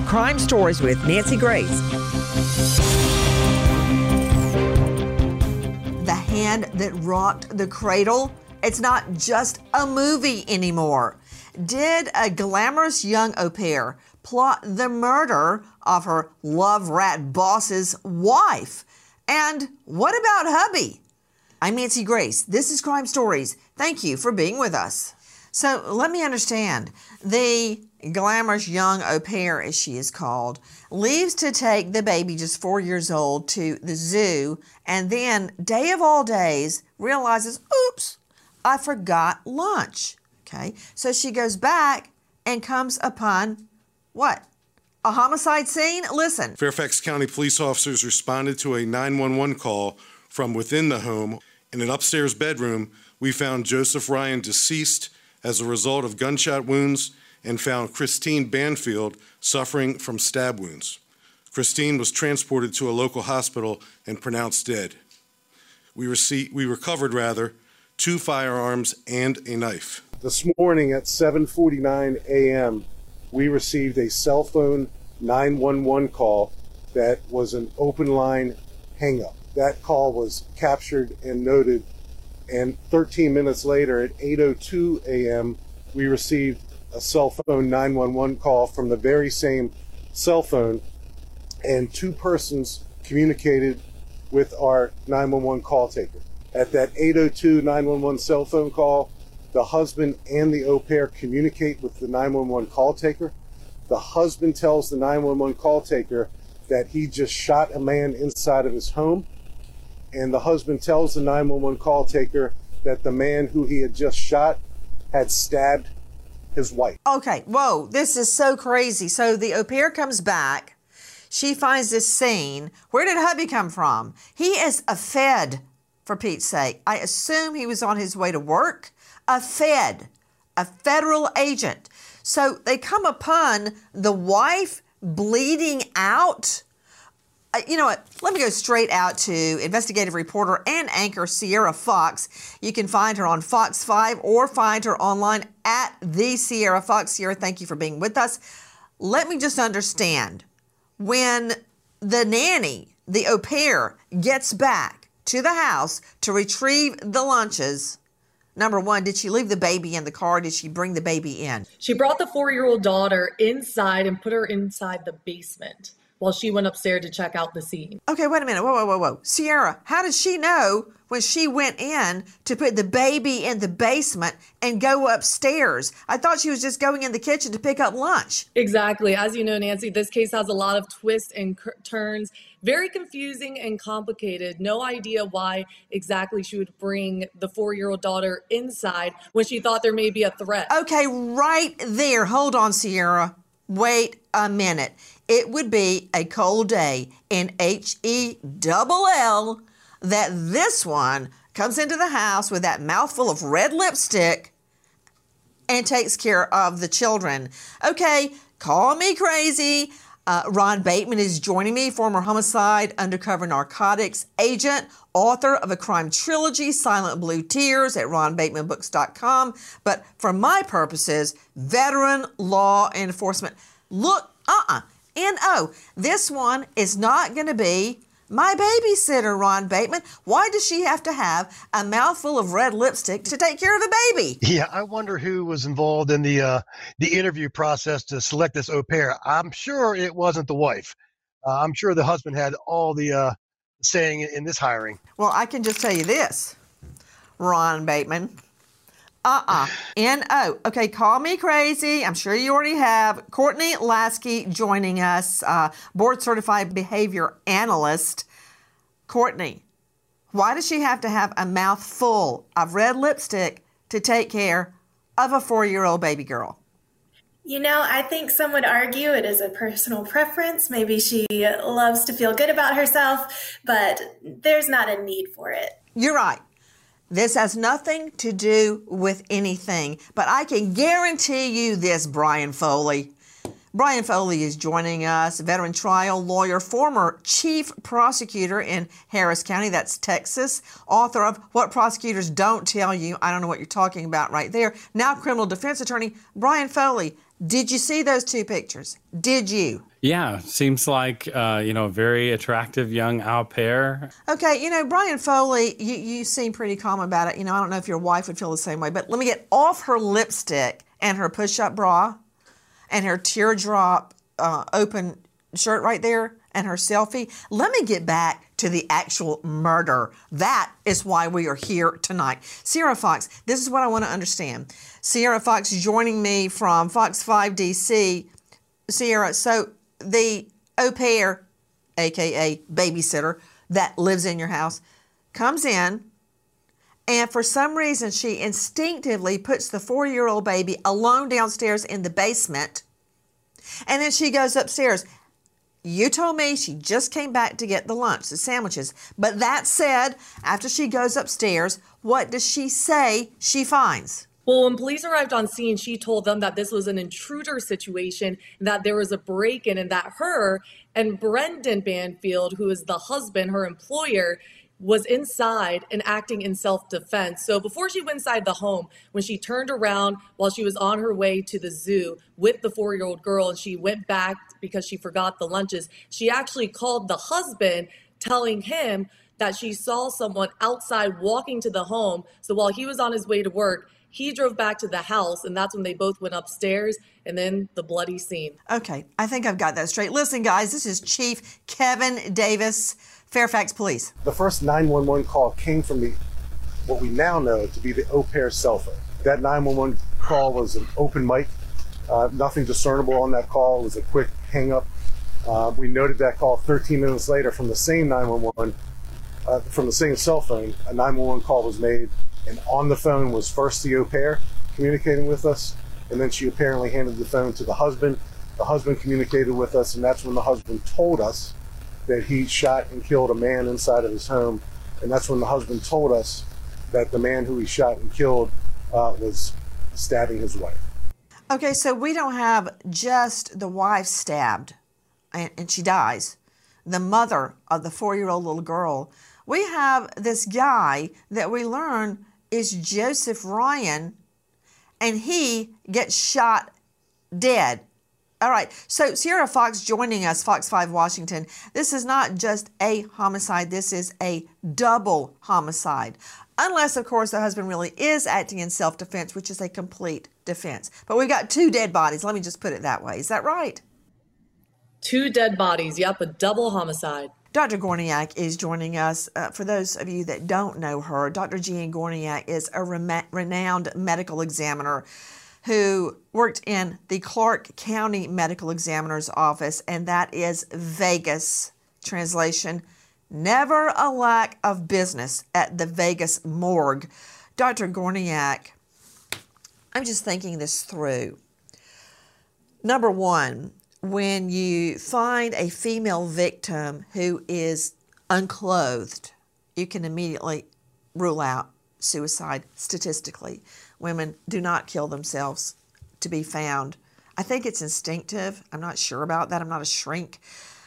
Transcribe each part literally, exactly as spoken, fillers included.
Crime Stories with Nancy Grace. The hand that rocked the cradle, it's not just a movie anymore. Did a glamorous young au pair plot the murder of her love rat boss's wife? And what about hubby? I'm Nancy Grace. This is Crime Stories. Thank you for being with us. So let me understand. The glamorous young au pair, as she is called, leaves to take the baby, just four years old, to the zoo, and then, day of all days, realizes, oops, I forgot lunch. Okay, so she goes back and comes upon what? A homicide scene? Listen. Fairfax County police officers responded to a nine one one call from within the home. In an upstairs bedroom, we found Joseph Ryan deceased as a result of gunshot wounds and found Christine Banfield suffering from stab wounds. Christine was transported to a local hospital and pronounced dead. We, received, we recovered, rather, two firearms and a knife. This morning at seven forty-nine a.m., we received a cell phone nine one one call that was an open line hang-up. That call was captured and noted, and thirteen minutes later at eight oh two a.m., we received a cell phone nine one one call from the very same cell phone, and two persons communicated with our nine one one call taker. At that eight oh two nine one one cell phone call, the husband and the au pair communicate with the nine one one call taker. The husband tells the nine one one call taker that he just shot a man inside of his home, and the husband tells the nine one one call taker that the man who he had just shot had stabbed his wife. Okay, whoa, this is so crazy. So the au pair comes back. She finds this scene. Where did hubby come from? He is a Fed, for Pete's sake. I assume he was on his way to work. A Fed, a federal agent. So they come upon the wife bleeding out. Uh, you know what? Let me go straight out to investigative reporter and anchor Sierra Fox. You can find her on Fox five or find her online at the Sierra Fox. Sierra, thank you for being with us. Let me just understand. When the nanny, the au pair, gets back to the house to retrieve the lunches, number one, did she leave the baby in the car? Did she bring the baby in? She brought the four-year-old daughter inside and put her inside the basement while she went upstairs to check out the scene. Okay, wait a minute. Whoa, whoa, whoa, whoa. Sierra, how did she know when she went in to put the baby in the basement and go upstairs? I thought she was just going in the kitchen to pick up lunch. Exactly. As you know, Nancy, this case has a lot of twists and cur- turns. Very confusing and complicated. No idea why exactly she would bring the four-year-old daughter inside when she thought there may be a threat. Okay, right there. Hold on, Sierra. Wait a minute. It would be a cold day in H E L L that this one comes into the house with that mouthful of red lipstick and takes care of the children. Okay, call me crazy. Uh, Ron Bateman is joining me, former homicide undercover narcotics agent, author of a crime trilogy, Silent Blue Tears, at ron bateman books dot com. But for my purposes, veteran law enforcement. Look, uh-uh, N O. This one is not going to be my babysitter, Ron Bateman. Why does she have to have a mouthful of red lipstick to take care of the baby? Yeah, I wonder who was involved in the uh, the interview process to select this au pair. I'm sure it wasn't the wife. Uh, I'm sure the husband had all the uh, saying in this hiring. Well, I can just tell you this, Ron Bateman. Uh-uh. N O. Okay, call me crazy. I'm sure you already have. Courtney Lasky joining us, uh, board-certified behavior analyst. Courtney, why does she have to have a mouthful of red lipstick to take care of a four-year-old baby girl? You know, I think some would argue it is a personal preference. Maybe she loves to feel good about herself, but there's not a need for it. You're right. This has nothing to do with anything, but I can guarantee you this, Brian Foley. Brian Foley is joining us, veteran trial lawyer, former chief prosecutor in Harris County, that's Texas, author of What Prosecutors Don't Tell You. I don't know what you're talking about right there. Now criminal defense attorney. Brian Foley, Did you see those two pictures? Did you? Yeah, seems like, uh, you know, a very attractive young au pair. Okay, you know, Brian Foley, you, you seem pretty calm about it. You know, I don't know if your wife would feel the same way, but let me get off her lipstick and her push-up bra and her teardrop uh, open shirt right there and her selfie. Let me get back to the actual murder. That is why we are here tonight. Sierra Fox, this is what I want to understand. Sierra Fox joining me from Fox five D C. Sierra, so the au pair, a k a babysitter, that lives in your house, comes in, and for some reason she instinctively puts the four-year-old baby alone downstairs in the basement, and then she goes upstairs. You told me she just came back to get the lunch, the sandwiches. But that said, after she goes upstairs, what does she say she finds? Well, when police arrived on scene, she told them that this was an intruder situation, that there was a break-in, and that her and Brendan Banfield, who is the husband, her employer, was inside and acting in self-defense. So before she went inside the home, when she turned around while she was on her way to the zoo with the four-year-old girl, and she went back because she forgot the lunches, she actually called the husband, telling him that she saw someone outside walking to the home. So while he was on his way to work, he drove back to the house, and that's when they both went upstairs, and then the bloody scene. Okay, I think I've got that straight. Listen, guys, this is Chief Kevin Davis, Fairfax Police. The first nine one one call came from the what we now know to be the au pair's cell phone. That nine one one call was an open mic. Uh, nothing discernible on that call. It was a quick hang-up. Uh, we noted that call thirteen minutes later from the same nine one one, uh, from the same cell phone. A nine one one call was made, and on the phone was first the au pair communicating with us, and then she apparently handed the phone to the husband. The husband communicated with us, and that's when the husband told us that he shot and killed a man inside of his home, and that's when the husband told us that the man who he shot and killed uh, was stabbing his wife. Okay, so we don't have just the wife stabbed, and, and she dies, the mother of the four-year-old little girl. We have this guy that we learn is Joseph Ryan, and he gets shot dead. All right, so Sierra Fox joining us, Fox five Washington. This is not just a homicide, this is a double homicide. Unless, of course, the husband really is acting in self-defense, which is a complete defense. But we've got two dead bodies, let me just put it that way. Is that right? Two dead bodies, yep, a double homicide. Doctor Gorniak is joining us. Uh, for those of you that don't know her, Doctor Jean Gorniak is a rem- renowned medical examiner who worked in the Clark County Medical Examiner's Office, and that is Vegas. Translation, never a lack of business at the Vegas morgue. Doctor Gorniak, I'm just thinking this through. Number one, when you find a female victim who is unclothed, you can immediately rule out suicide statistically. Women do not kill themselves to be found. I think it's instinctive. I'm not sure about that. I'm not a shrink.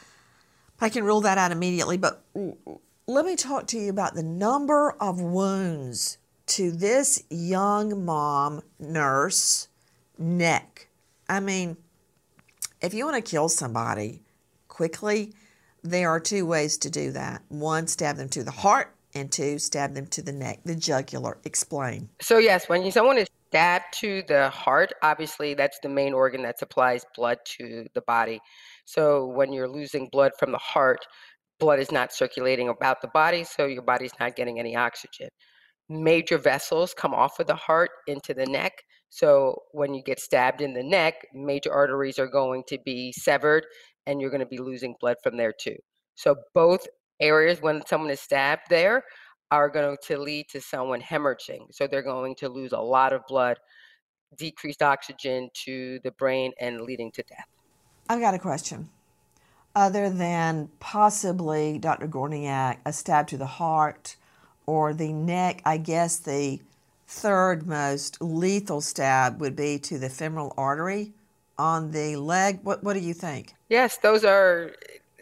I can rule that out immediately. But let me talk to you about the number of wounds to this young mom nurse neck. I mean, if you want to kill somebody quickly, there are two ways to do that. One, stab them to the heart, and two, stab them to the neck, the jugular. Explain. So yes, when you, someone is stabbed to the heart, obviously that's the main organ that supplies blood to the body. So when you're losing blood from the heart, blood is not circulating about the body, so your body's not getting any oxygen. Major vessels come off of the heart into the neck. So when you get stabbed in the neck, major arteries are going to be severed, and you're going to be losing blood from there too. So both areas, when someone is stabbed there, are going to lead to someone hemorrhaging. So they're going to lose a lot of blood, decreased oxygen to the brain, and leading to death. I've got a question. Other than possibly, Doctor Gorniak, a stab to the heart or the neck, I guess the third most lethal stab would be to the femoral artery on the leg. What, what do you think? Yes, those are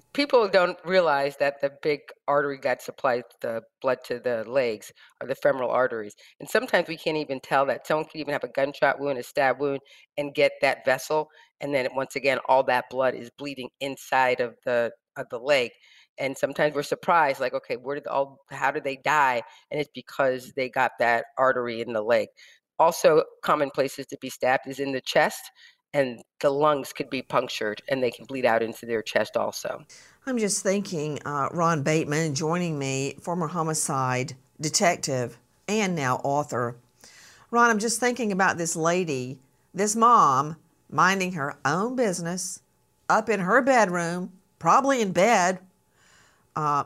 people don't realize that the big artery that supplies the blood to the legs are the femoral arteries. And sometimes we can't even tell that. Someone could even have a gunshot wound, a stab wound, and get that vessel. And then once again, all that blood is bleeding inside of the of the leg. And sometimes we're surprised, like, okay, where did all, how did they die? And it's because they got that artery in the leg. Also, common places to be stabbed is in the chest, and the lungs could be punctured and they can bleed out into their chest also. I'm just thinking, uh, Ron Bateman joining me, former homicide detective and now author. Ron, I'm just thinking about this lady, this mom, minding her own business, up in her bedroom, probably in bed, uh,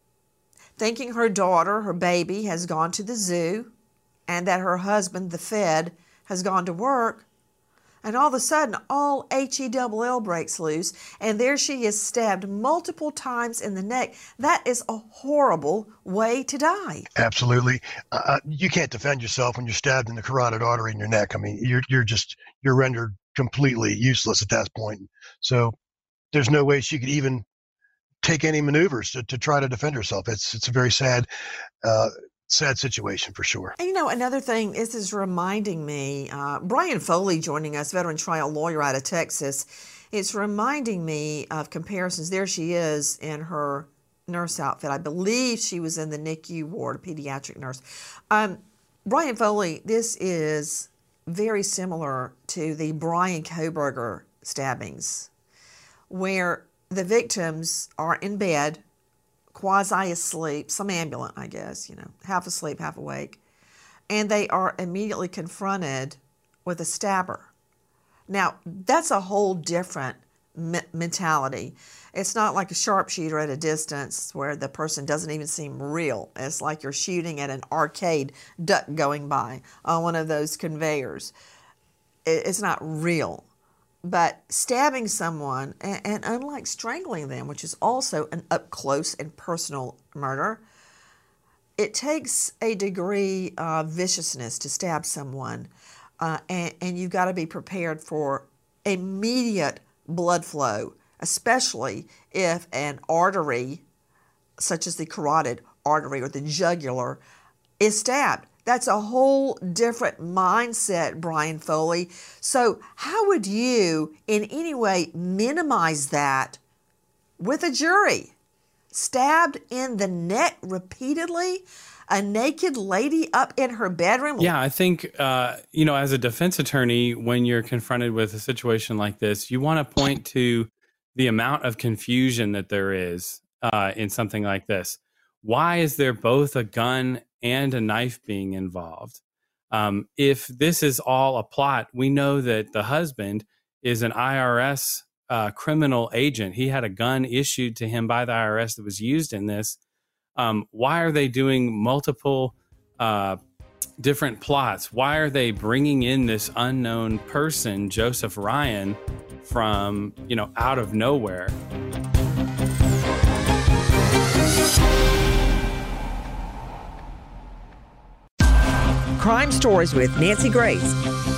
thinking her daughter, her baby, has gone to the zoo and that her husband, the Fed, has gone to work. And all of a sudden, all H E double L breaks loose, and there she is stabbed multiple times in the neck. That is a horrible way to die. Absolutely. Uh, you can't defend yourself when you're stabbed in the carotid artery in your neck. I mean, you're you're just, you're rendered completely useless at that point. So there's no way she could even take any maneuvers to, to try to defend herself. It's, it's a very sad uh sad situation for sure. And you know, another thing, this is reminding me, uh, Brian Foley joining us, veteran trial lawyer out of Texas. It's reminding me of comparisons. There she is in her nurse outfit. I believe she was in the N I C U ward, a pediatric nurse. Um, Brian Foley, this is very similar to the Brian Kohberger stabbings, where the victims are in bed, quasi-asleep, somnambulant, I guess, you know, half asleep, half awake, and they are immediately confronted with a stabber. Now, that's a whole different me- mentality. It's not like a sharpshooter at a distance where the person doesn't even seem real. It's like you're shooting at an arcade duck going by on one of those conveyors. It- it's not real. But stabbing someone, and, and unlike strangling them, which is also an up-close and personal murder, it takes a degree of viciousness to stab someone, uh, and, and you've got to be prepared for immediate blood flow, especially if an artery, such as the carotid artery or the jugular, is stabbed. That's a whole different mindset, Brian Foley. So how would you in any way minimize that with a jury? Stabbed in the neck repeatedly? A naked lady up in her bedroom? Yeah, I think, uh, you know, as a defense attorney, when you're confronted with a situation like this, you want to point to the amount of confusion that there is uh, in something like this. Why is there both a gun and a knife being involved? Um, if this is all a plot, we know that the husband is an I R S uh, criminal agent. He had a gun issued to him by the I R S that was used in this. Um, why are they doing multiple uh, different plots? Why are they bringing in this unknown person, Joseph Ryan, from, you know, out of nowhere? Crime Stories with Nancy Grace.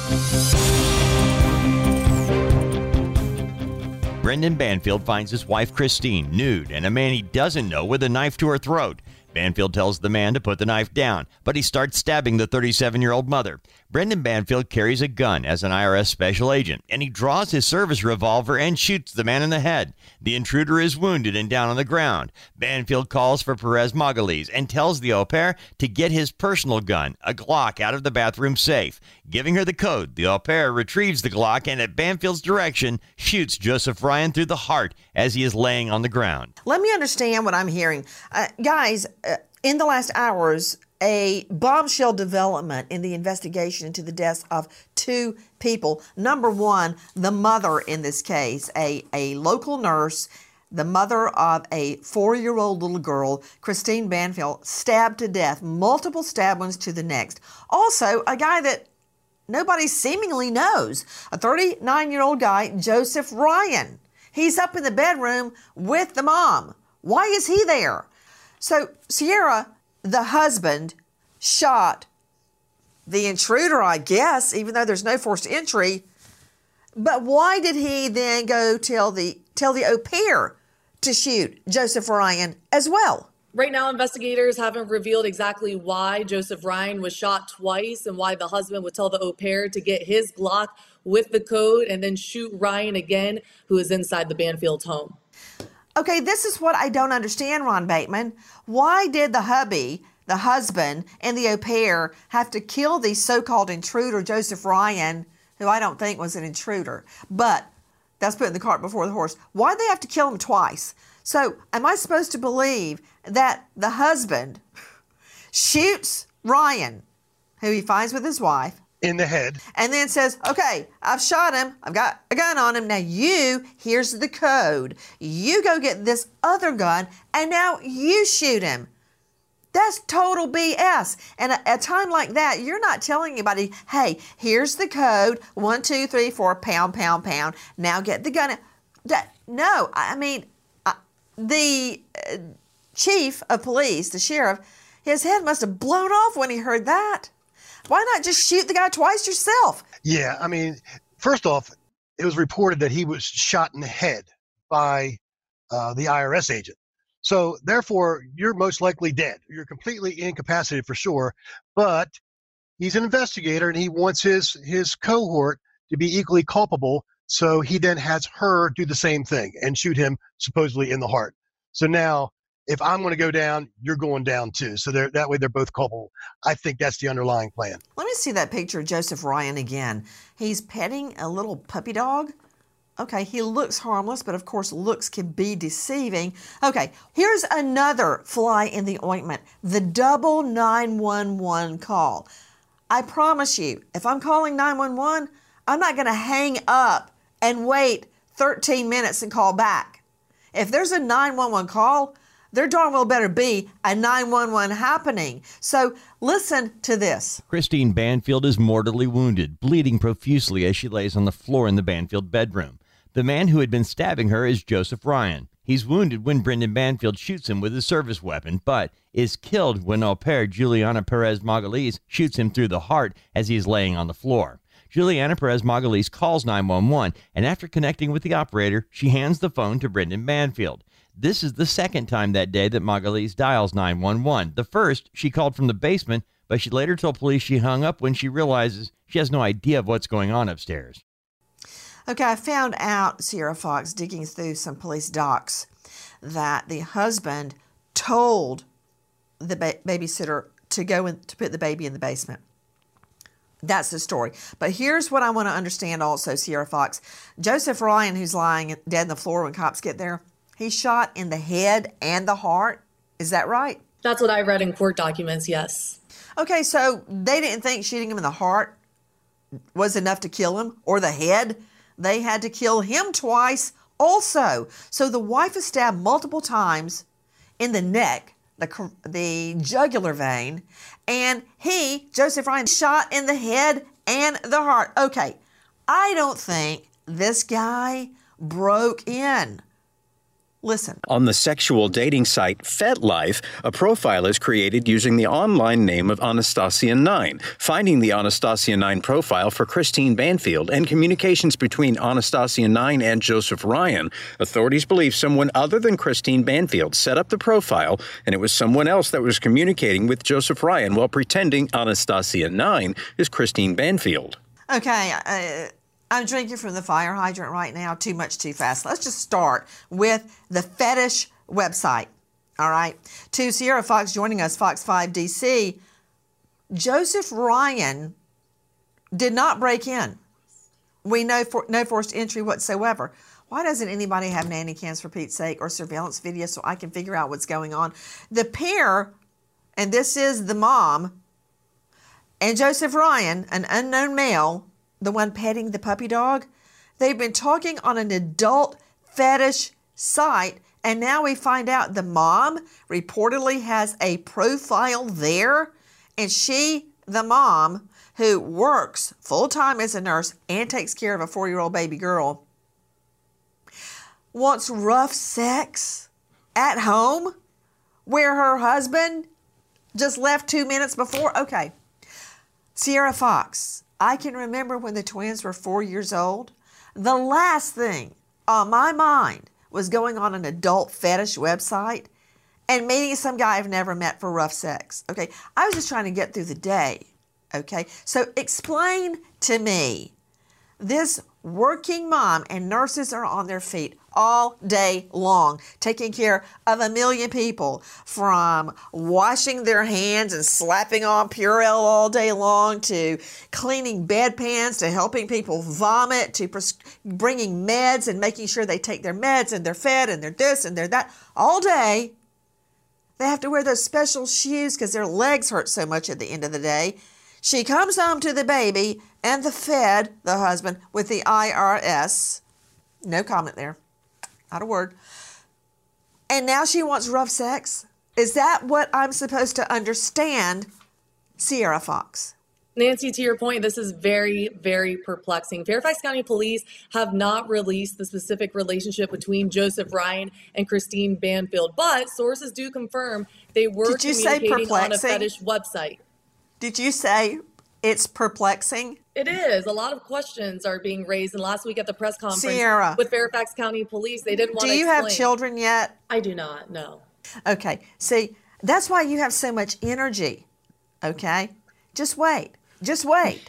Brendan Banfield finds his wife Christine nude and a man he doesn't know with a knife to her throat. Banfield tells the man to put the knife down, but he starts stabbing the thirty-seven-year-old mother. Brendan Banfield carries a gun as an I R S special agent, and he draws his service revolver and shoots the man in the head. The intruder is wounded and down on the ground. Banfield calls for Perez Magalhaes and tells the au pair to get his personal gun, a Glock, out of the bathroom safe. Giving her the code, the au pair retrieves the Glock and, at Banfield's direction, shoots Joseph Ryan through the heart as he is laying on the ground. Let me understand what I'm hearing. Uh, guys, uh, in the last hours, a bombshell development in the investigation into the deaths of two people. Number one, the mother in this case, a, a local nurse, the mother of a four-year-old little girl, Christine Banfield, stabbed to death, multiple stab wounds to the neck. Also, a guy that nobody seemingly knows, a thirty-nine-year-old guy, Joseph Ryan. He's up in the bedroom with the mom. Why is he there? So Sierra, the husband, shot the intruder, I guess, even though there's no forced entry. But why did he then go tell the tell the au pair to shoot Joseph Ryan as well. Right now, investigators haven't revealed exactly why Joseph Ryan was shot twice and why the husband would tell the au pair to get his Glock with the code and then shoot Ryan again, who is inside the Banfield home. Okay, this is what I don't understand, Ron Bateman. Why did the hubby, the husband, and the au pair have to kill the so-called intruder, Joseph Ryan, who I don't think was an intruder, but that's putting the cart before the horse. Why'd they have to kill him twice? So am I supposed to believe that the husband shoots Ryan, who he finds with his wife, in the head, and then says, okay, I've shot him. I've got a gun on him. Now you, here's the code. You go get this other gun, and now you shoot him. That's total B S. And at a time like that, you're not telling anybody, hey, here's the code, one, two, three, four, pound, pound, pound. Now get the gun. That, no, I mean, uh, the uh, chief of police, the sheriff, his head must have blown off when he heard that. Why not just shoot the guy twice yourself? Yeah, I mean, first off, it was reported that he was shot in the head by uh, the I R S agent. So therefore, you're most likely dead. You're completely incapacitated for sure, but he's an investigator and he wants his, his cohort to be equally culpable. So he then has her do the same thing and shoot him supposedly in the heart. So now, if I'm going to go down, you're going down too. So they're, that way they're both culpable. I think that's the underlying plan. Let me see that picture of Joseph Ryan again. He's petting a little puppy dog. Okay, he looks harmless, but of course looks can be deceiving. Okay, here's another fly in the ointment, the double nine one one call. I promise you, if I'm calling nine one one, I'm not going to hang up and wait thirteen minutes and call back. If there's a nine one one call, there darn well better be a nine one one happening. So listen to this. Christine Banfield is mortally wounded, bleeding profusely as she lays on the floor in the Banfield bedroom. The man who had been stabbing her is Joseph Ryan. He's wounded when Brendan Banfield shoots him with his service weapon, but is killed when au pair Juliana Perez Magalhaes shoots him through the heart as he is laying on the floor. Juliana Perez Magalhaes calls nine one one, and after connecting with the operator, she hands the phone to Brendan Banfield. This is the second time that day that Magalhaes dials nine one one. The first, she called from the basement, but she later told police she hung up when she realizes she has no idea of what's going on upstairs. Okay, I found out, Sierra Fox, digging through some police docs, that the husband told the ba- babysitter to go in, to put the baby in the basement. That's the story. But here's what I want to understand also, Sierra Fox. Joseph Ryan, who's lying dead on the floor when cops get there, he's shot in the head and the heart. Is that right? That's what I read in court documents, yes. Okay, so they didn't think shooting him in the heart was enough to kill him, or the head. They had to kill him twice also. So the wife is stabbed multiple times in the neck, the, the jugular vein, and he, Joseph Ryan, shot in the head and the heart. Okay, I don't think this guy broke in. Listen. On the sexual dating site FetLife, a profile is created using the online name of Anastasia nine. Finding the Anastasia nine profile for Christine Banfield and communications between Anastasia nine and Joseph Ryan, authorities believe someone other than Christine Banfield set up the profile, and it was someone else that was communicating with Joseph Ryan while pretending Anastasia nine is Christine Banfield. Okay, uh, I'm drinking from the fire hydrant right now, too much too fast. Let's just start with the fetish website, all right? To Sierra Fox joining us, Fox five D C, Joseph Ryan did not break in. We know for, no forced entry whatsoever. Why doesn't anybody have nanny cams, for Pete's sake, or surveillance video so I can figure out what's going on? The pair, and this is the mom, and Joseph Ryan, an unknown male, the one petting the puppy dog, they've been talking on an adult fetish site, and now we find out the mom reportedly has a profile there, and she, the mom, who works full-time as a nurse and takes care of a four-year-old baby girl, wants rough sex at home where her husband just left two minutes before. Okay, Sierra Fox, I can remember when the twins were four years old. The last thing on my mind was going on an adult fetish website and meeting some guy I've never met for rough sex. Okay, I was just trying to get through the day. Okay, so explain to me, this working mom, and nurses are on their feet all day long, taking care of a million people, from washing their hands and slapping on Purell all day long, to cleaning bedpans, to helping people vomit, to pres- bringing meds and making sure they take their meds and they're fed and they're this and they're that all day. They have to wear those special shoes because their legs hurt so much at the end of the day. She comes home to the baby and the Fed, the husband, with the I R S. No comment there. Not a word. And now she wants rough sex? Is that what I'm supposed to understand, Sierra Fox? Nancy, to your point, this is very, very perplexing. Fairfax County Police have not released the specific relationship between Joseph Ryan and Christine Banfield, but sources do confirm they were Did you say communicating on a perplexing? fetish website. Did you say it's perplexing? It is. A lot of questions are being raised. And last week at the press conference Sierra, with Fairfax County Police, they didn't want to do you explain. have children yet? I do not, no. Okay, see, that's why you have so much energy, okay? Just wait. Just wait.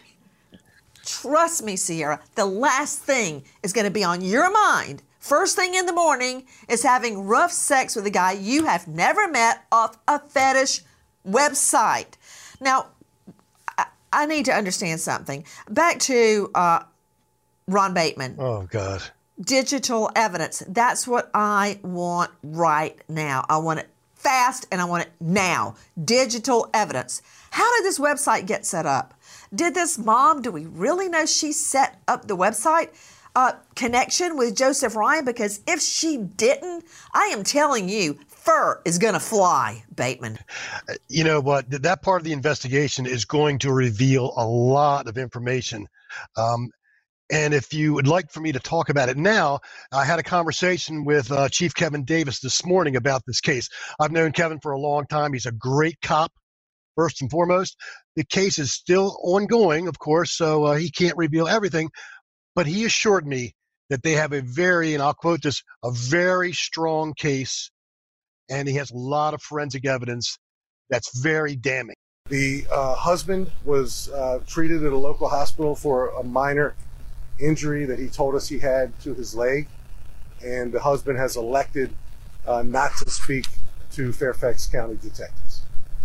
Trust me, Sierra, the last thing is going to be on your mind first thing in the morning is having rough sex with a guy you have never met off a fetish website. Now, I, I need to understand something. Back to uh, Ron Bateman. Oh, God. Digital evidence. That's what I want right now. I want it fast and I want it now. Digital evidence. How did this website get set up? Did this mom, do we really know she set up the website uh, connection with Joseph Ryan? Because if she didn't, I am telling you, fur is going to fly, Bateman. You know what? That part of the investigation is going to reveal a lot of information. Um, and if you would like for me to talk about it now, I had a conversation with uh, Chief Kevin Davis this morning about this case. I've known Kevin for a long time. He's a great cop. First and foremost, the case is still ongoing, of course, so uh, he can't reveal everything. But he assured me that they have a very, and I'll quote this, a very strong case, and he has a lot of forensic evidence that's very damning. The uh, husband was uh, treated at a local hospital for a minor injury that he told us he had to his leg, and the husband has elected uh, not to speak to Fairfax County detectives.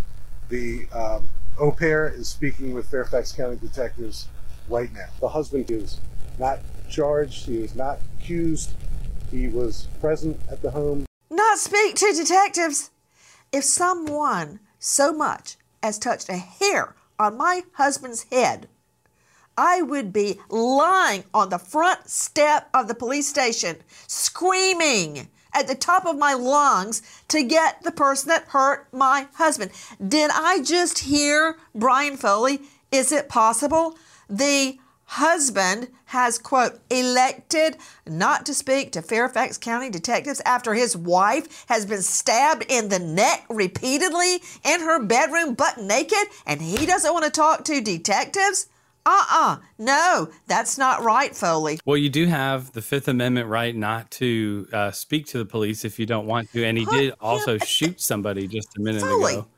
The um, au pair is speaking with Fairfax County detectives right now. The husband is not charged. He is not accused. He was present at the home. Not speak to detectives. If someone so much as touched a hair on my husband's head, I would be lying on the front step of the police station, screaming at the top of my lungs to get the person that hurt my husband. Did I just hear Brian Foley? Is it possible the husband has, quote, elected not to speak to Fairfax County detectives after his wife has been stabbed in the neck repeatedly in her bedroom butt naked, and he doesn't want to talk to detectives? Uh-uh. No, that's not right, Foley. Well, you do have the Fifth Amendment right not to uh, speak to the police if you don't want to. And he Put did also him- shoot somebody just a minute Foley, ago.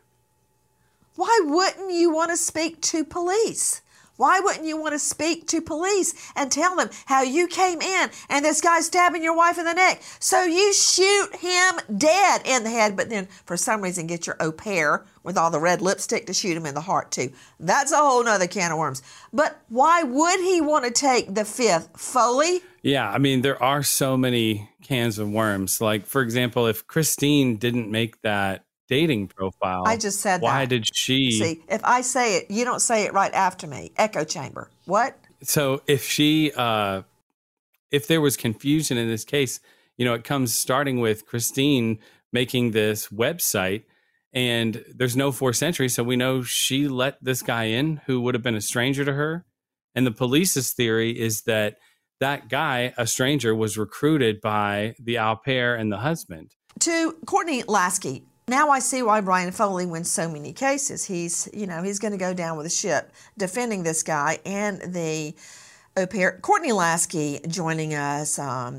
why wouldn't you want to speak to police? Why wouldn't you want to speak to police and tell them how you came in and this guy's stabbing your wife in the neck? So you shoot him dead in the head, but then for some reason get your au pair with all the red lipstick to shoot him in the heart too. That's a whole nother can of worms. But why would he want to take the Fifth, Foley? Yeah, I mean, there are so many cans of worms. Like, for example, if Christine didn't make that dating profile, I just said why that. did she? See, if I say it, you don't say it right after me. Echo chamber. What? So if she, uh, if there was confusion in this case, you know, it comes starting with Christine making this website, and there's no forced entry, so we know she let this guy in who would have been a stranger to her. And the police's theory is that that guy, a stranger, was recruited by the au pair and the husband. To Courtney Lasky. Now I see why Brian Foley wins so many cases. He's, you know, he's going to go down with a ship defending this guy and the au pair. Courtney Lasky joining us. Um,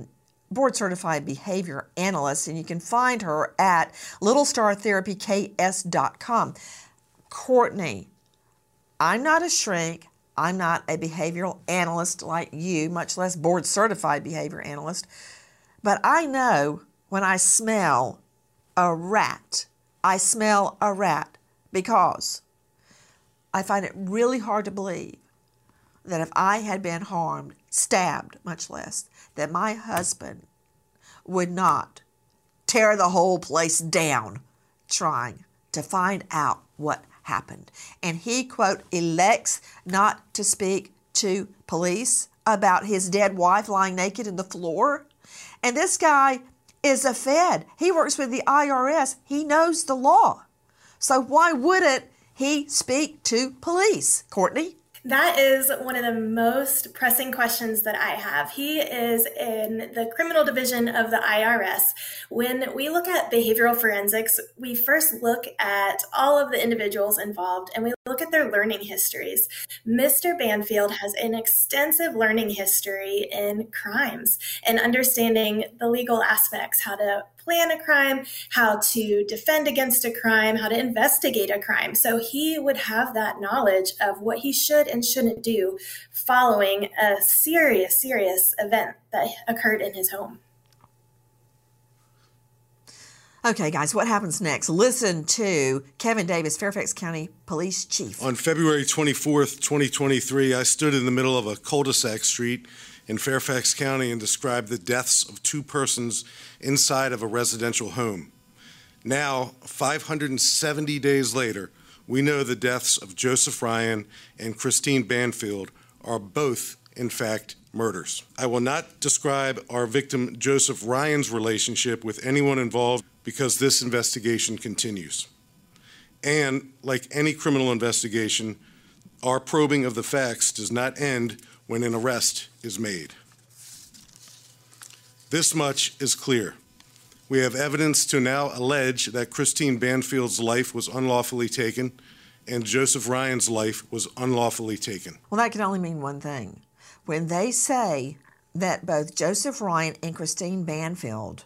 board certified behavior analyst, and you can find her at little star therapy k s dot com. Courtney, I'm not a shrink. I'm not a behavioral analyst like you, much less board certified behavior analyst. But I know when I smell a rat, I smell a rat because I find it really hard to believe that if I had been harmed, stabbed, much less, that my husband would not tear the whole place down trying to find out what happened. And he, quote, elects not to speak to police about his dead wife lying naked in the floor. And this guy is a Fed. He works with the I R S. He knows the law. So why wouldn't he speak to police, Courtney? That is one of the most pressing questions that I have. He is in the criminal division of the I R S. When we look at behavioral forensics, we first look at all of the individuals involved and we look at their learning histories. Mister Banfield has an extensive learning history in crimes and understanding the legal aspects, how to plan a crime, how to defend against a crime, how to investigate a crime. So he would have that knowledge of what he should and shouldn't do following a serious, serious event that occurred in his home. Okay, guys, what happens next? Listen to Kevin Davis, Fairfax County Police Chief. On February twenty-fourth, twenty twenty-three, I stood in the middle of a cul-de-sac street in Fairfax County and described the deaths of two persons inside of a residential home. Now, five hundred seventy days later, we know the deaths of Joseph Ryan and Christine Banfield are both, in fact, murders. I will not describe our victim Joseph Ryan's relationship with anyone involved because this investigation continues. And like any criminal investigation, our probing of the facts does not end when an arrest is made. This much is clear. We have evidence to now allege that Christine Banfield's life was unlawfully taken and Joseph Ryan's life was unlawfully taken. Well, that can only mean one thing. When they say that both Joseph Ryan and Christine Banfield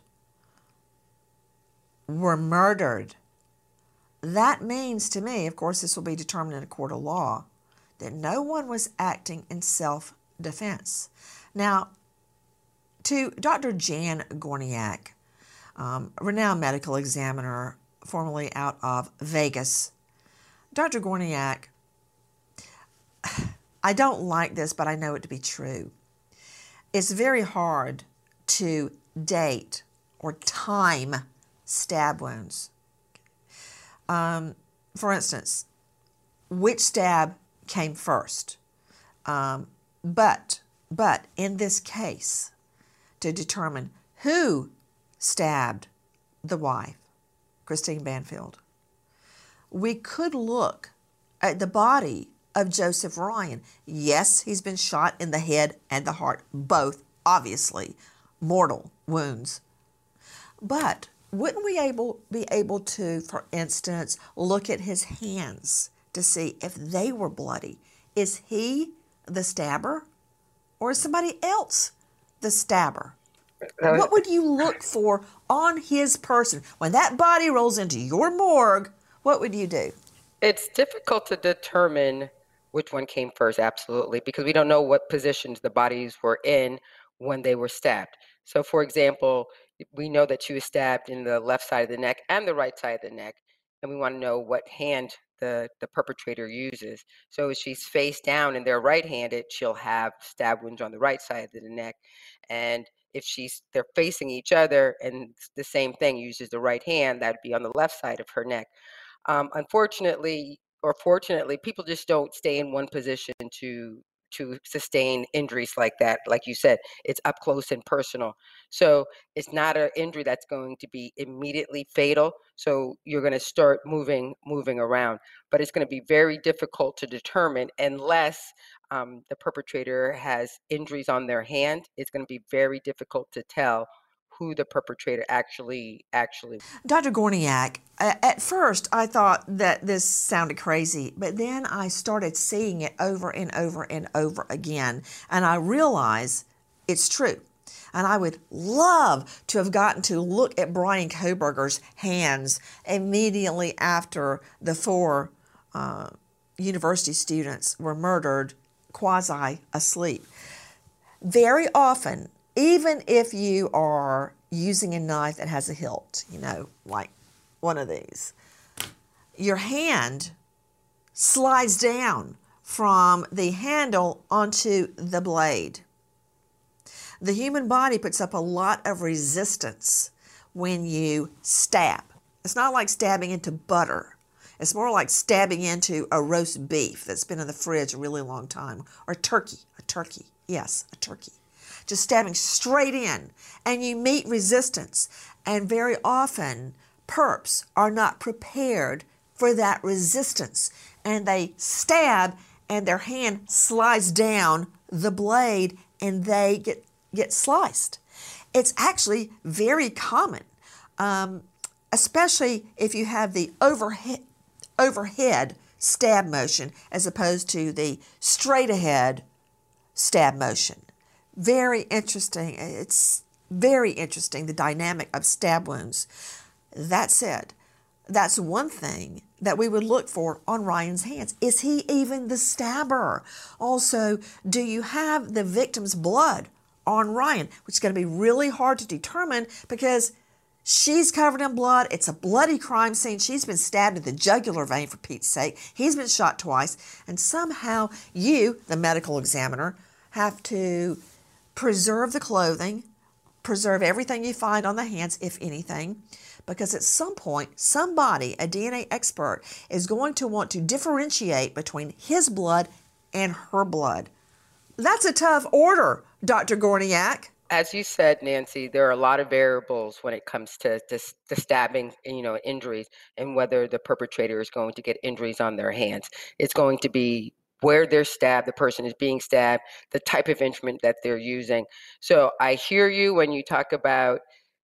were murdered, that means to me, of course this will be determined in a court of law, that no one was acting in self-defense. Now, to Doctor Jan Gorniak, um, renowned medical examiner, formerly out of Vegas, Doctor Gorniak, I don't like this, but I know it to be true. It's very hard to date or time stab wounds. Um, for instance, which stab came first? Um, but, but in this case, to determine who stabbed the wife, Christine Banfield, we could look at the body of Joseph Ryan. Yes, he's been shot in the head and the heart, both obviously mortal wounds. But wouldn't we able be able to, for instance, look at his hands to see if they were bloody? Is he the stabber or is somebody else the stabber? Uh, what would you look for on his person? When that body rolls into your morgue, what would you do? It's difficult to determine which one came first, absolutely, because we don't know what positions the bodies were in when they were stabbed. So, for example, we know that she was stabbed in the left side of the neck and the right side of the neck, and we want to know what hand the, the perpetrator uses. So if she's face down and they're right-handed, she'll have stab wounds on the right side of the neck. And if she's they're facing each other and the same thing, uses the right hand, that'd be on the left side of her neck. Um, unfortunately, or fortunately, people just don't stay in one position to to sustain injuries like that. Like you said, it's up close and personal. So it's not an injury that's going to be immediately fatal. So you're going to start moving, moving around, but it's going to be very difficult to determine unless um, the perpetrator has injuries on their hand. It's going to be very difficult to tell who the perpetrator actually actually. Doctor Gorniak, at first I thought that this sounded crazy, but then I started seeing it over and over and over again, and I realized it's true. And I would love to have gotten to look at Bryan Kohberger's hands immediately after the four uh, university students were murdered quasi asleep. Very often, even if you are using a knife that has a hilt, you know, like one of these, your hand slides down from the handle onto the blade. The human body puts up a lot of resistance when you stab. It's not like stabbing into butter. It's more like stabbing into a roast beef that's been in the fridge a really long time, or turkey, a turkey, yes, a turkey. Just stabbing straight in, and you meet resistance. And very often, perps are not prepared for that resistance, and they stab, and their hand slides down the blade, and they get, get sliced. It's actually very common, um, especially if you have the overhead, overhead stab motion as opposed to the straight ahead stab motion. Very interesting. It's very interesting, the dynamic of stab wounds. That said, that's one thing that we would look for on Ryan's hands. Is he even the stabber? Also, do you have the victim's blood on Ryan? Which is going to be really hard to determine because she's covered in blood. It's a bloody crime scene. She's been stabbed in the jugular vein, for Pete's sake. He's been shot twice. And somehow you, the medical examiner, have to preserve the clothing, preserve everything you find on the hands, if anything, because at some point, somebody, a D N A expert, is going to want to differentiate between his blood and her blood. That's a tough order, Doctor Gorniak. As you said, Nancy, there are a lot of variables when it comes to this, the stabbing, you know, injuries, and whether the perpetrator is going to get injuries on their hands. It's going to be where they're stabbed, the person is being stabbed, the type of instrument that they're using. So I hear you when you talk about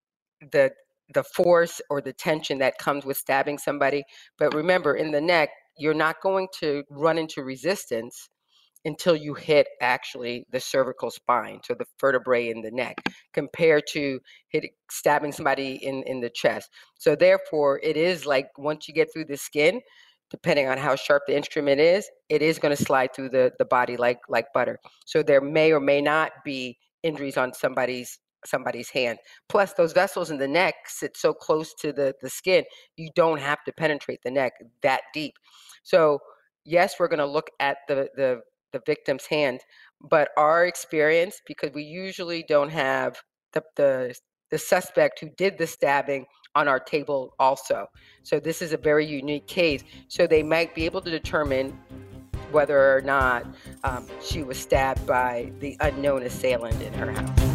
the the force or the tension that comes with stabbing somebody. But remember, in the neck, you're not going to run into resistance until you hit actually the cervical spine, so the vertebrae in the neck, compared to hit, stabbing somebody in, in the chest. So therefore, it is like once you get through the skin, depending on how sharp the instrument is, it is going to slide through the, the body like like butter. So there may or may not be injuries on somebody's somebody's hand. Plus, those vessels in the neck sit so close to the, the skin, you don't have to penetrate the neck that deep. So yes, we're going to look at the, the, the victim's hand, but our experience, because we usually don't have the, the, the suspect who did the stabbing on our table also. So this is a very unique case. So they might be able to determine whether or not um, she was stabbed by the unknown assailant in her house.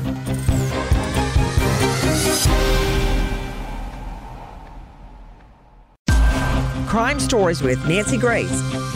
Crime Stories with Nancy Grace.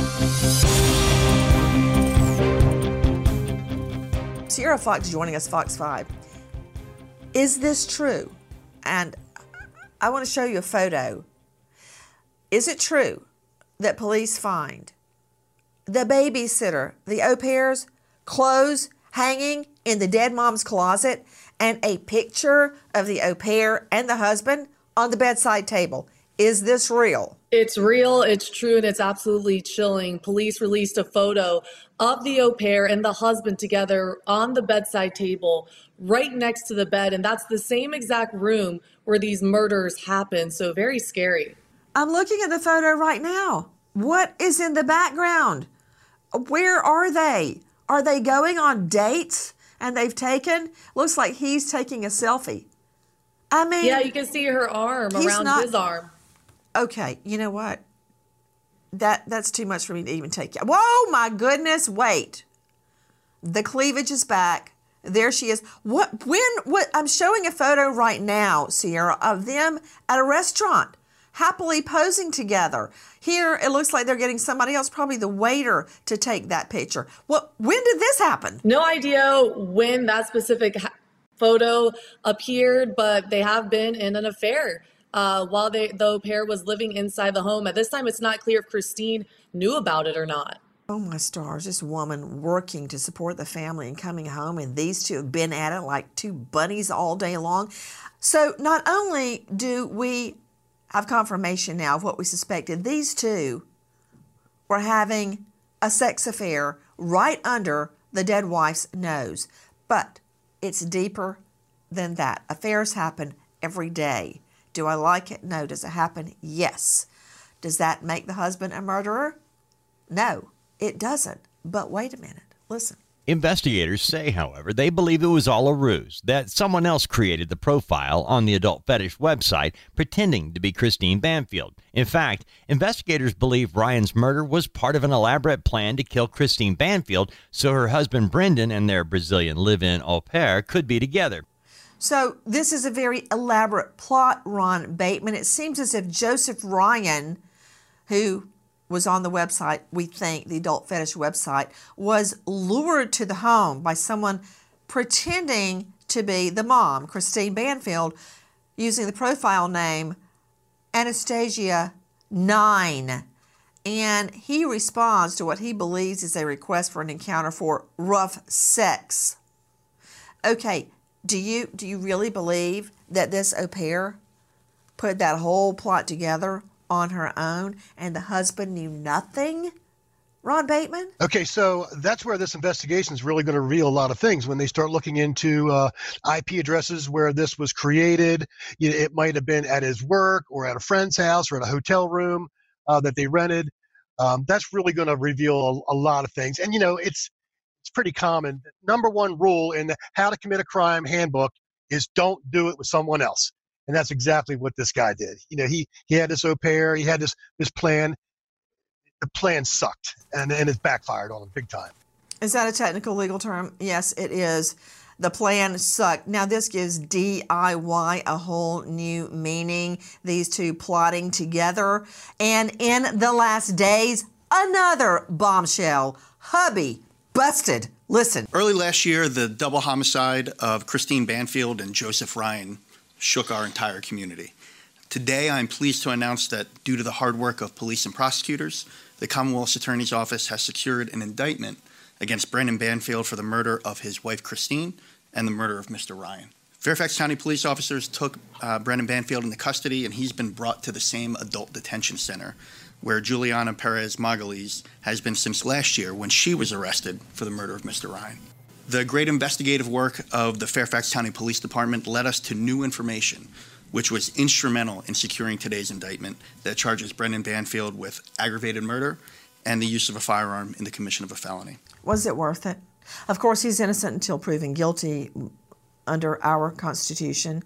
Sierra Fox joining us, Fox five. Is this true? And I want to show you a photo. Is it true that police find the babysitter, the au pair's clothes hanging in the dead mom's closet and a picture of the au pair and the husband on the bedside table? Is this real? It's real, it's true, and it's absolutely chilling. Police released a photo of the au pair and the husband together on the bedside table right next to the bed, and that's the same exact room where these murders happened, so very scary. I'm looking at the photo right now. What is in the background? Where are they? Are they going on dates and they've taken? Looks like he's taking a selfie. I mean, yeah, you can see her arm around not, his arm. Okay, you know what? That that's too much for me to even take. Whoa, my goodness! Wait, the cleavage is back. There she is. What? When? What? I'm showing a photo right now, Sierra, of them at a restaurant, happily posing together. Here, it looks like they're getting somebody else, probably the waiter, to take that picture. What? When did this happen? No idea when that specific ha- photo appeared, but they have been in an affair. Uh, while they, the au pair was living inside the home. At this time, it's not clear if Christine knew about it or not. Oh my stars, this woman working to support the family and coming home, and these two have been at it like two bunnies all day long. So not only do we have confirmation now of what we suspected, these two were having a sex affair right under the dead wife's nose. But it's deeper than that. Affairs happen every day. Do I like it? No. Does it happen? Yes. Does that make the husband a murderer? No, it doesn't. But wait a minute. Listen. Investigators say, however, they believe it was all a ruse, that someone else created the profile on the adult fetish website pretending to be Christine Banfield. In fact, investigators believe Ryan's murder was part of an elaborate plan to kill Christine Banfield so her husband Brendan and their Brazilian live-in au pair could be together. So this is a very elaborate plot, Ron Bateman. It seems as if Joseph Ryan, who was on the website, we think, the adult fetish website, was lured to the home by someone pretending to be the mom, Christine Banfield, using the profile name Anastasia nine. And he responds to what he believes is a request for an encounter for rough sex. Okay, do you do you really believe that this au pair put that whole plot together on her own and the husband knew nothing? Ron Bateman? Okay, so that's where this investigation is really going to reveal a lot of things. When they start looking into uh, I P addresses where this was created, you know, it might have been at his work or at a friend's house or at a hotel room uh, that they rented. Um, that's really going to reveal a, a lot of things. And, you know, it's it's pretty common. Number one rule in the How to Commit a Crime handbook is don't do it with someone else. And that's exactly what this guy did. You know, he he had this au pair, he had this this plan. The plan sucked, and, and it's backfired on him big time. Is that a technical legal term? Yes, it is. The plan sucked. Now, this gives D I Y a whole new meaning, these two plotting together. And in the last days, another bombshell. Hubby busted. Listen. Early last year, the double homicide of Christine Banfield and Joseph Ryan shook our entire community. Today, I'm pleased to announce that due to the hard work of police and prosecutors, the Commonwealth's Attorney's Office has secured an indictment against Brendan Banfield for the murder of his wife, Christine, and the murder of Mister Ryan. Fairfax County police officers took uh, Brendan Banfield into custody, and he's been brought to the same adult detention center where Juliana Perez Margulies has been since last year when she was arrested for the murder of Mister Ryan. The great investigative work of the Fairfax County Police Department led us to new information which was instrumental in securing today's indictment that charges Brendan Banfield with aggravated murder and the use of a firearm in the commission of a felony. Was it worth it? Of course, he's innocent until proven guilty under our Constitution.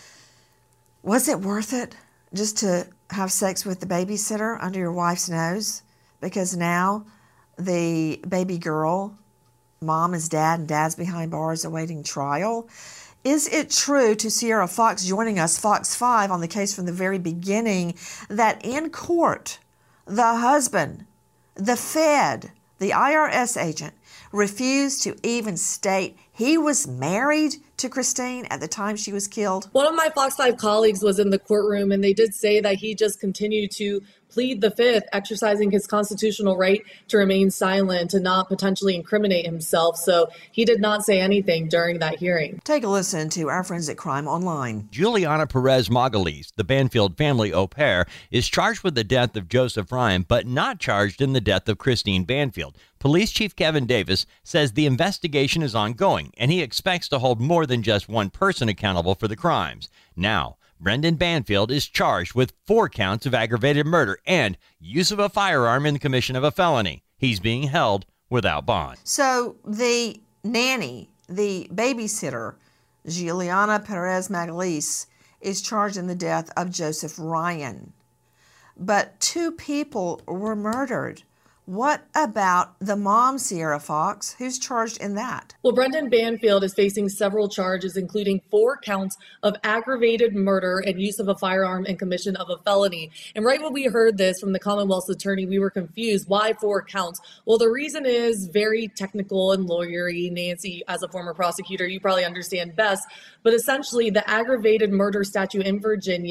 Was it worth it just to have sex with the babysitter under your wife's nose? Because now the baby girl, mom is dad, and dad's behind bars awaiting trial. Is it true, to Sierra Fox joining us, Fox five, on the case from the very beginning, that in court, the husband, the Fed, the I R S agent, refused to even state he was married to Christine at the time she was killed? One of my Fox five colleagues was in the courtroom, and they did say that he just continued to plead the fifth, exercising his constitutional right to remain silent and not potentially incriminate himself. So he did not say anything during that hearing. Take a listen to our friends at Crime Online. Juliana Perez Margulies, the Banfield family au pair, is charged with the death of Joseph Ryan, but not charged in the death of Christine Banfield. Police Chief Kevin Davis says the investigation is ongoing, and he expects to hold more than just one person accountable for the crimes. Now, Brendan Banfield is charged with four counts of aggravated murder and use of a firearm in the commission of a felony. He's being held without bond. So the nanny, the babysitter, Juliana Perez Margulies, is charged in the death of Joseph Ryan. But two people were murdered. What about the mom, Sierra Fox? Who's charged in that? Well, Brendan Banfield is facing several charges, including four counts of aggravated murder and use of a firearm and commission of a felony. And right when we heard this from the Commonwealth's attorney, we were confused. Why four counts? Well, the reason is very technical and lawyery. Nancy, as a former prosecutor, you probably understand best. But essentially, the aggravated murder statute in Virginia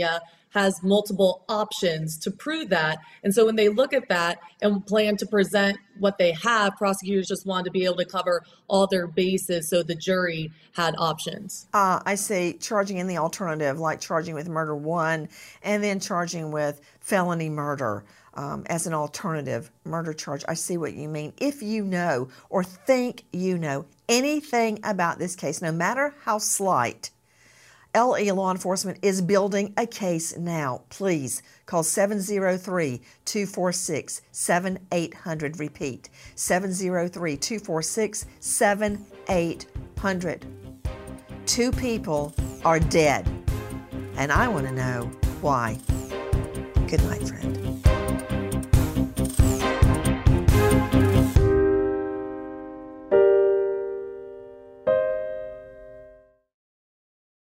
has multiple options to prove that. And so when they look at that and plan to present what they have, prosecutors just wanted to be able to cover all their bases so the jury had options. Uh, I say charging in the alternative, like charging with murder one and then charging with felony murder um, as an alternative murder charge. I see what you mean. If you know or think you know anything about this case, no matter how slight, L A Law Enforcement is building a case now. Please call seven oh three, two four six, seven eight hundred. Repeat, seven oh three, two four six, seven eight hundred. Two people are dead, and I want to know why. Good night, friend.